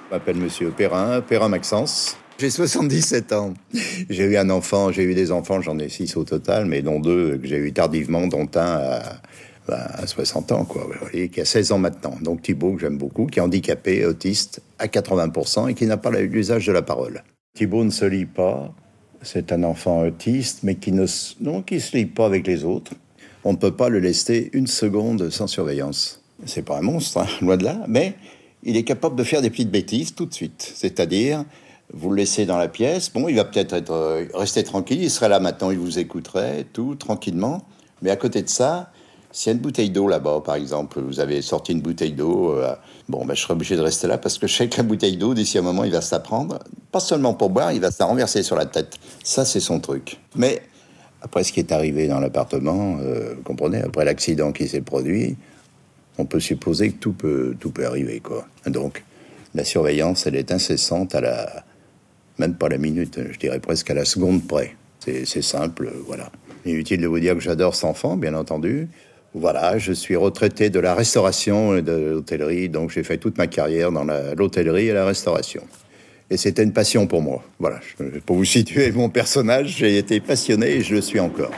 Je m'appelle Monsieur Perrin Maxence. J'ai 77 ans. J'ai eu des enfants, j'en ai 6 au total, mais dont 2 que j'ai eu tardivement, dont un à 60 ans, quoi. Vous voyez, qui a 16 ans maintenant. Donc Thibaut, que j'aime beaucoup, qui est handicapé, autiste à 80% et qui n'a pas l'usage de la parole. Thibaut ne se lie pas. C'est un enfant autiste, mais qui se lie pas avec les autres. On ne peut pas le laisser une seconde sans surveillance. C'est pas un monstre, hein, loin de là, mais il est capable de faire des petites bêtises tout de suite. C'est-à-dire, vous le laissez dans la pièce, bon, il va peut-être rester tranquille, il serait là maintenant, il vous écouterait, tout, tranquillement. Mais à côté de ça, s'il y a une bouteille d'eau là-bas, par exemple, vous avez sorti une bouteille d'eau, je serai obligé de rester là parce que je sais que la bouteille d'eau, d'ici un moment, il va se la prendre. Pas seulement pour boire, il va se la renverser sur la tête. Ça, c'est son truc. Mais après ce qui est arrivé dans l'appartement, vous comprenez, après l'accident qui s'est produit, on peut supposer que tout peut arriver, quoi. Donc, la surveillance, elle est incessante même pas à la minute, je dirais presque à la seconde près. C'est simple, voilà. Inutile de vous dire que j'adore cet enfant, bien entendu. Voilà, je suis retraité de la restauration et de l'hôtellerie, donc j'ai fait toute ma carrière dans l'hôtellerie et la restauration. Et c'était une passion pour moi. Voilà, pour vous situer mon personnage, j'ai été passionné et je le suis encore.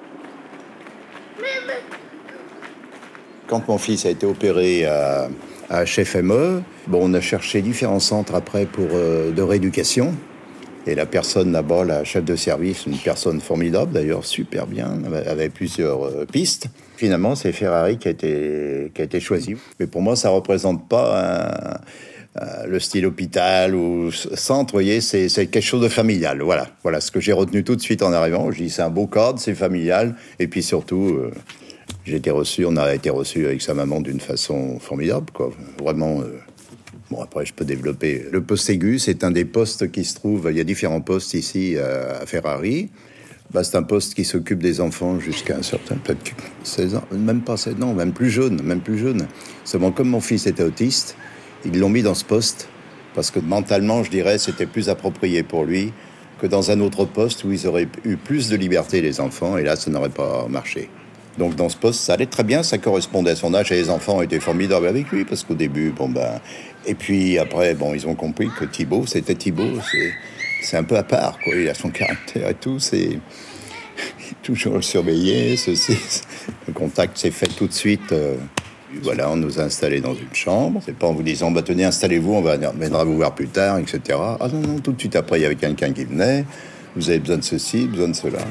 Quand mon fils a été opéré à HFME, on a cherché différents centres après de rééducation. Et la personne là-bas, la chef de service, une personne formidable, d'ailleurs super bien, avait plusieurs pistes. Finalement, c'est Ferrari qui a été choisi. Mais pour moi, ça représente pas le style hôpital ou centre, vous voyez, c'est quelque chose de familial. Voilà ce que j'ai retenu tout de suite en arrivant. Je dis, c'est un beau cadre, c'est familial. Et puis surtout, on a été reçu avec sa maman d'une façon formidable, quoi. Vraiment. Après, je peux développer. Le poste aigu, c'est un des postes qui se trouve. Il y a différents postes ici à Ferrari. C'est un poste qui s'occupe des enfants jusqu'à un certain, peut-être 16 ans, même pas 16 ans, même plus jeune. Seulement, comme mon fils était autiste, ils l'ont mis dans ce poste parce que mentalement, je dirais, c'était plus approprié pour lui que dans un autre poste où ils auraient eu plus de liberté, les enfants, et là, ça n'aurait pas marché. Donc dans ce poste, ça allait très bien, ça correspondait à son âge, et les enfants étaient formidables avec lui, parce qu'au début, et puis après, ils ont compris que Thibaut, c'est un peu à part, quoi. Il a son caractère et tout, c'est toujours le surveiller, le contact s'est fait tout de suite. Voilà, on nous a installés dans une chambre, c'est pas en vous disant, tenez, installez-vous, on viendra vous voir plus tard, etc. Ah non, tout de suite après, il y avait quelqu'un qui venait, vous avez besoin de ceci, besoin de cela.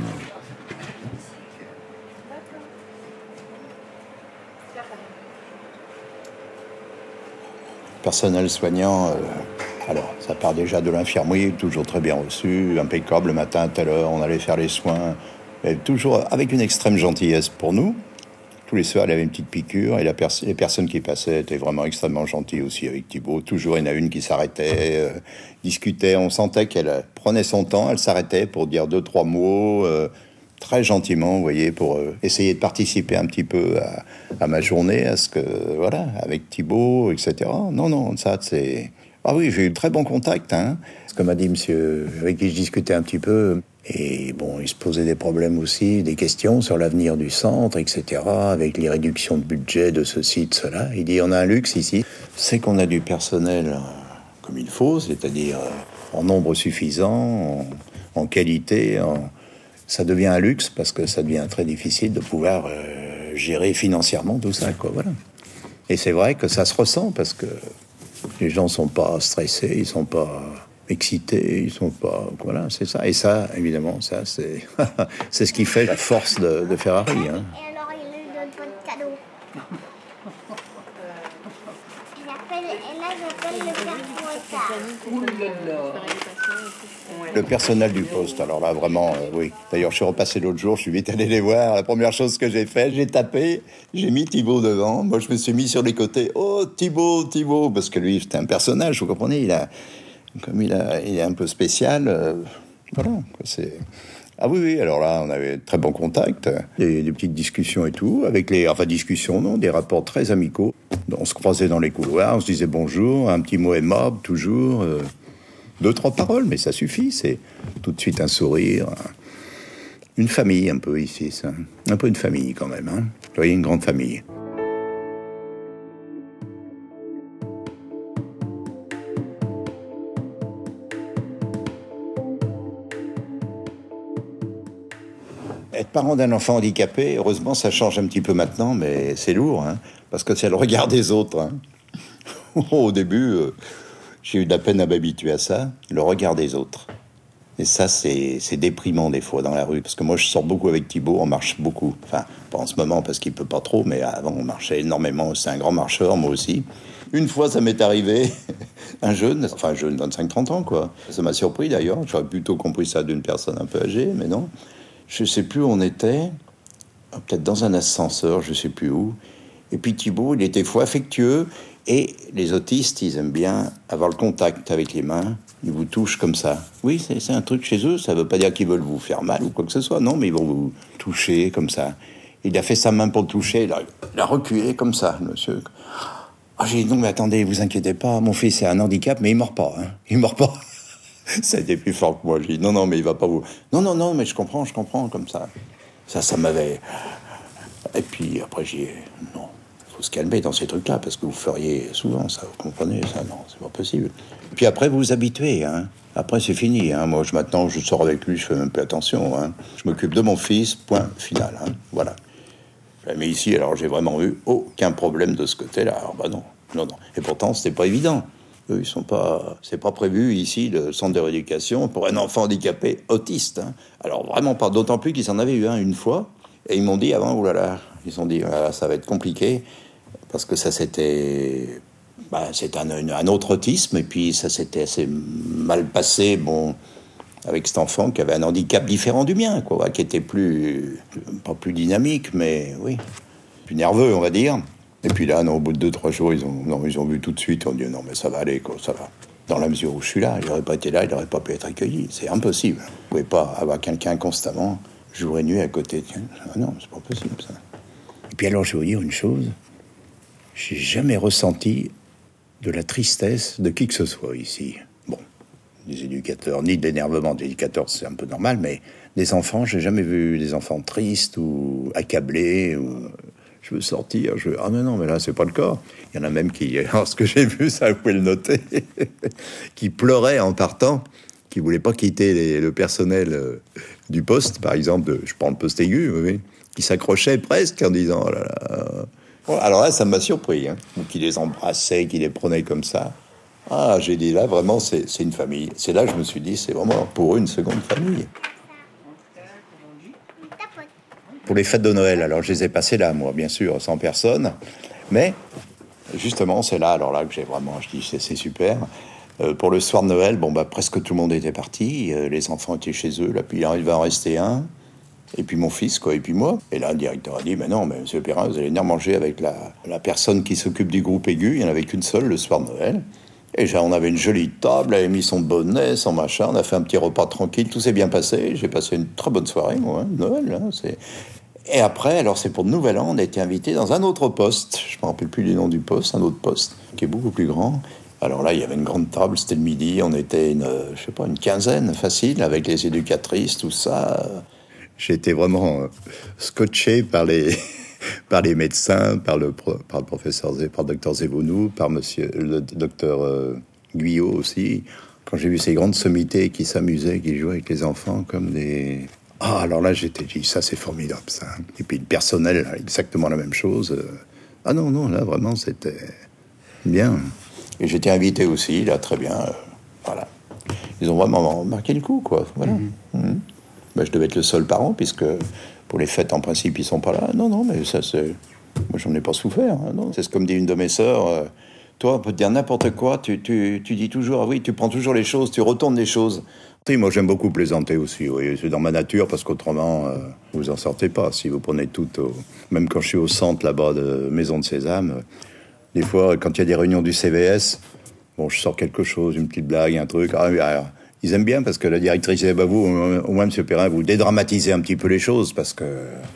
Personnel soignant, alors ça part déjà de l'infirmerie, toujours très bien reçu, impeccable, le matin à telle heure, on allait faire les soins, et toujours avec une extrême gentillesse pour nous. Tous les soirs, il avait une petite piqûre, et les personnes qui passaient étaient vraiment extrêmement gentilles aussi avec Thibaut. Toujours, il y en a une qui s'arrêtait, discutait, on sentait qu'elle prenait son temps, elle s'arrêtait pour dire 2-3 mots, très gentiment, vous voyez, pour essayer de participer un petit peu à ma journée, avec Thibaut, etc. Non, ça, c'est... Ah oui, j'ai eu de très bons contacts, hein. Ce que m'a dit monsieur, avec qui je discutais un petit peu, et il se posait des problèmes aussi, des questions sur l'avenir du centre, etc., avec les réductions de budget de ceci, de cela. Il dit, on a un luxe ici, c'est qu'on a du personnel comme il faut, c'est-à-dire en nombre suffisant, en qualité, ça devient un luxe parce que ça devient très difficile de pouvoir gérer financièrement tout ça, quoi, voilà. Et c'est vrai que ça se ressent parce que les gens sont pas stressés, ils sont pas excités, ils sont pas... Voilà, c'est ça. Et ça, évidemment, ça, c'est c'est ce qui fait la force de Ferrari, hein. Et alors, il lui donne pas de cadeau. Et là, j'appelle le père Fouettard. Le personnel du poste, alors là, vraiment, oui. D'ailleurs, je suis repassé l'autre jour, je suis vite allé les voir. La première chose que j'ai fait, j'ai tapé, j'ai mis Thibaut devant. Moi, je me suis mis sur les côtés. Oh, Thibaut, parce que lui, c'était un personnage, vous comprenez, il est un peu spécial. Voilà, c'est... Ah oui, alors là, on avait très bon contact, des petites discussions et tout, discussions, non, des rapports très amicaux. On se croisait dans les couloirs, on se disait bonjour, un petit mot aimable, toujours... 2-3 paroles, mais ça suffit, c'est tout de suite un sourire. Une famille, un peu ici, ça. Un peu une famille, quand même, hein. Vous voyez, une grande famille. Être parent d'un enfant handicapé, heureusement, ça change un petit peu maintenant, mais c'est lourd, hein, parce que c'est le regard des autres. Hein. Au début, j'ai eu de la peine à m'habituer à ça, le regard des autres. Et ça, c'est déprimant des fois dans la rue, parce que moi, je sors beaucoup avec Thibaut, on marche beaucoup. Enfin, pas en ce moment, parce qu'il peut pas trop, mais avant, on marchait énormément. C'est un grand marcheur, moi aussi. Une fois, ça m'est arrivé, un jeune, 25-30 ans, quoi. Ça m'a surpris, d'ailleurs. J'aurais plutôt compris ça d'une personne un peu âgée, mais non. Je sais plus où on était, peut-être dans un ascenseur, je sais plus où. Et puis Thibaut, il était fou affectueux. Et les autistes, ils aiment bien avoir le contact avec les mains. Ils vous touchent comme ça. Oui, c'est un truc chez eux. Ça veut pas dire qu'ils veulent vous faire mal ou quoi que ce soit. Non, mais ils vont vous toucher comme ça. Il a fait sa main pour le toucher. Il a reculé comme ça, le monsieur. Ah, j'ai dit, non, mais attendez, vous inquiétez pas. Mon fils a un handicap, mais il mord pas. Hein. Il mord pas. Ça a été plus fort que moi. J'ai dit, non, mais il va pas vous... Non, mais je comprends, comme ça. Ça m'avait... Et puis après, j'ai dit, non, il faut se calmer dans ces trucs-là, parce que vous feriez souvent ça, vous comprenez, ça, non, c'est pas possible. Et puis après, vous vous habituez, hein. Après, c'est fini, hein. Moi, maintenant, je sors avec lui, je fais même plus attention, hein. Je m'occupe de mon fils, point final, hein. Voilà. Mais ici, alors, j'ai vraiment eu aucun problème de ce côté-là. Alors, bah non. Et pourtant, c'était pas évident. Eux, ils sont pas... C'est pas prévu, ici, le centre de rééducation pour un enfant handicapé autiste, hein. Alors, vraiment pas. D'autant plus qu'ils en avaient eu un une fois. Et ils m'ont dit avant, oulala, ils ont dit, voilà, ça va être compliqué, parce que ça c'était un autre autisme, et puis ça s'était assez mal passé, bon, avec cet enfant qui avait un handicap différent du mien, quoi, qui était pas plus dynamique, mais oui, plus nerveux, on va dire. Et puis là, non, au bout de 2-3 jours, ils ont vu tout de suite, on dit, non, mais ça va aller, quoi, ça va. Dans la mesure où je suis là, il n'aurait pas été là, il n'aurait pas pu être accueilli, c'est impossible. Vous ne pouvez pas avoir quelqu'un constamment jour et nuit à côté de... Ah non, c'est pas possible, ça. Et puis alors, je vais vous dire une chose. J'ai jamais ressenti de la tristesse de qui que ce soit ici. Bon, des éducateurs, ni de l'énervement des éducateurs, c'est un peu normal, mais des enfants, j'ai jamais vu des enfants tristes ou accablés. Ou... Je veux sortir, Ah non, mais là, c'est pas le cas. Il y en a même qui... Alors, ce que j'ai vu, ça, vous pouvez le noter, qui pleuraient en partant, qui voulaient pas quitter le personnel... du poste, par exemple, je prends le poste aigu, oui, qui s'accrochait presque en disant « oh là là ». Bon, alors là, ça m'a surpris, hein, qui les embrassait, qui les prenait comme ça. Ah, j'ai dit là, vraiment, c'est une famille. C'est là que je me suis dit, c'est vraiment pour eux une seconde famille. Pour les fêtes de Noël, alors je les ai passées là, moi, bien sûr, sans personne, mais justement, c'est là, alors là que j'ai vraiment, je dis, c'est super. Pour le soir de Noël, presque tout le monde était parti. Les enfants étaient chez eux. Là, puis il va en rester un. Et puis mon fils, quoi. Et puis moi. Et là, le directeur a dit, mais non, mais monsieur Perrin, vous allez venir manger avec la personne qui s'occupe du groupe aigu. Il n'y en avait qu'une seule le soir de Noël. Et on avait une jolie table. Elle avait mis son bonnet, son machin. On a fait un petit repas tranquille. Tout s'est bien passé. J'ai passé une très bonne soirée, moi, hein, Noël. Hein, Et après, alors c'est pour le Nouvel An, on a été invité dans un autre poste. Je ne me rappelle plus du nom du poste. Un autre poste qui est beaucoup plus grand. Alors là, il y avait une grande table, c'était le midi, on était une quinzaine facile, avec les éducatrices, tout ça. J'ai été vraiment scotché par les médecins, par le professeur, par le docteur Zévonou, par le docteur Guyot aussi. Quand j'ai vu ces grandes sommités qui s'amusaient, qui jouaient avec les enfants comme des... Ah, alors là, j'étais dit, ça c'est formidable, ça. Et puis le personnel, exactement la même chose. Ah non, là, vraiment, c'était bien. Et j'étais invité aussi, là, très bien, voilà. Ils ont vraiment marqué le coup, quoi, voilà. Je devais être le seul parent, puisque pour les fêtes, en principe, ils sont pas là. Non, mais ça, c'est... Moi, j'en ai pas souffert, hein, non. C'est comme dit une de mes sœurs, toi, on peut te dire n'importe quoi, tu dis toujours, oui, tu prends toujours les choses, tu retournes les choses. Oui, moi, j'aime beaucoup plaisanter aussi, oui, c'est dans ma nature, parce qu'autrement, vous en sortez pas. Si vous prenez tout, même quand je suis au centre, là-bas, de Maison de Sésame... Des fois, quand il y a des réunions du CVS, je sors quelque chose, une petite blague, un truc. Alors, ils aiment bien parce que la directrice dit, vous, au moins, M. Perrin, vous dédramatisez un petit peu les choses parce que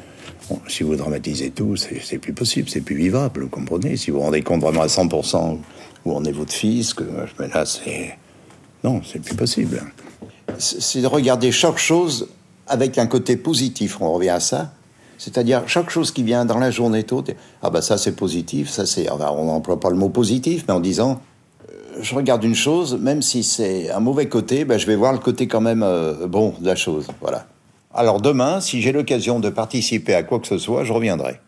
si vous dramatisez tout, c'est plus possible, c'est plus vivable, vous comprenez. Si vous vous rendez compte vraiment à 100% où en est votre fils, mais là, non, c'est plus possible. C'est de regarder chaque chose avec un côté positif, on revient à ça. C'est-à-dire, chaque chose qui vient dans la journée toute, ça c'est positif, ça c'est... on n'emploie pas le mot positif, mais en disant, je regarde une chose, même si c'est un mauvais côté, je vais voir le côté quand même bon de la chose, voilà. Alors demain, si j'ai l'occasion de participer à quoi que ce soit, je reviendrai.